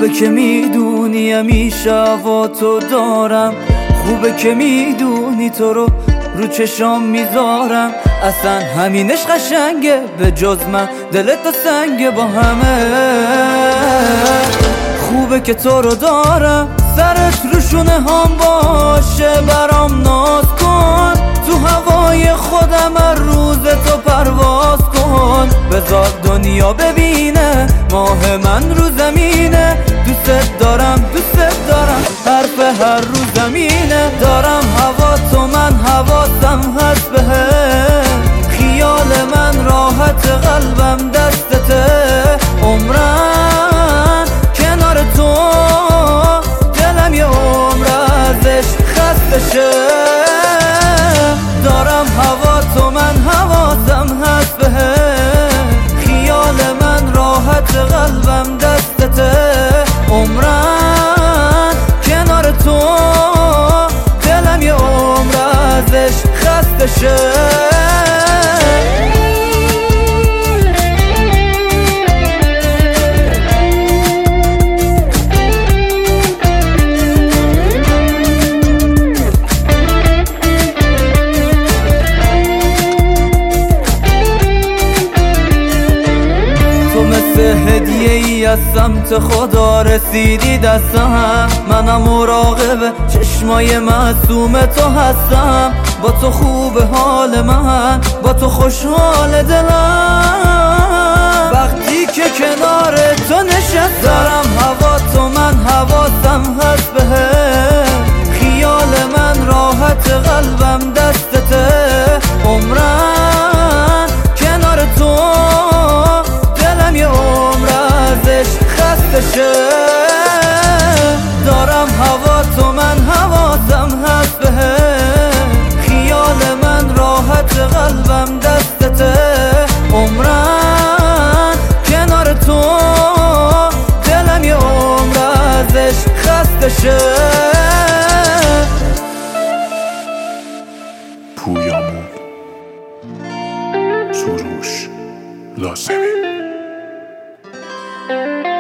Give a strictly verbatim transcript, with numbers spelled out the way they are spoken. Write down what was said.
خوبه که میدونی همیشه هوا تو دارم، خوبه که میدونی تو رو رو چشام میذارم. اصلا همینش قشنگه، به جز من دلت تو سنگه با همه. خوبه که تو رو دارم، سرت رو شونه هم باشه برام ناز کن. تو هوای خودم هر روز تو پرواز کن. بذار دنیا ببینه ماه من رو زمینه. دوست دارم دوست دارم حرف هر رو زمینه. دارم هوا تو من حواسم هست بهم. خیال من راحت قلبم دستته. عمرم کنار تو دلم یه عمر ازش خسته شه. دارم هوا تو من حواسم هست بهم. خیال من راحت قلبم دستته. عمرم کنار تو دلم یه عمر ازش خسته شه. هدیه ای از سمت خدا رسیدی دستم. منم مراقب چشمای معصوم تو هستم. با تو خوب حال من، با تو خوشحال دلم. وقتی که کنار تو نشستم دارم هوا تو من حواسم هست بهم. خیال من راحت قلبم دستته. عمرم کنار تو دلم یه عمر ازش خسته شه. دارم هوا تو من حواسم هست بهم. خیال من راحت قلبم دستته. عمرم کنار تو دلم یه عمر ازش خسته شه. پویامون سروش لازمه.